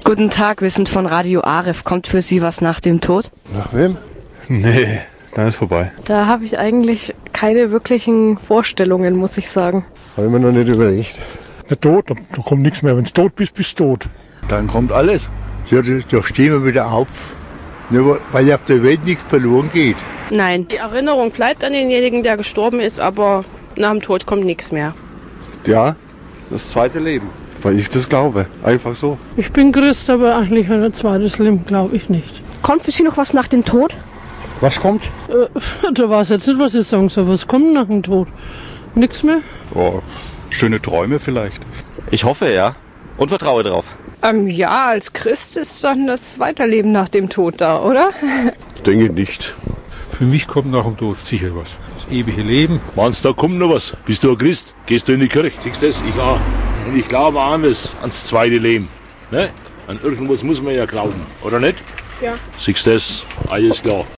Guten Tag, wir sind von Radio Aref. Kommt für Sie was nach dem Tod? Nach wem? Nee, dann ist vorbei. Da habe ich eigentlich keine wirklichen Vorstellungen, muss ich sagen. Habe ich mir noch nicht überlegt. Der Tod, da kommt nichts mehr. Wenn du tot bist, bist du tot. Dann kommt alles. Ja, da stehen wir wieder auf. Nur weil auf der Welt nichts verloren geht. Nein, die Erinnerung bleibt an denjenigen, der gestorben ist, aber nach dem Tod kommt nichts mehr. Ja, das zweite Leben, weil ich das glaube. Einfach so. Ich bin Christ, aber eigentlich ein zweites Leben glaube ich nicht. Kommt für Sie noch was nach dem Tod? Was kommt? Da weiß jetzt nicht, was ich sagen soll. Was kommt nach dem Tod? Nichts mehr? Oh, schöne Träume vielleicht. Ich hoffe, ja. Und vertraue drauf. Ja, als Christ ist dann das Weiterleben nach dem Tod da, oder? Ich denke nicht. Für mich kommt nach dem Tod sicher was. Das ewige Leben. Meinst du, da kommt noch was? Bist du ein Christ? Gehst du in die Kirche? Siehst du das? Ich auch. Und ich glaube auch ans zweite Leben. Ne? An irgendwas muss man ja glauben, oder nicht? Ja. Siehst du das? Alles klar.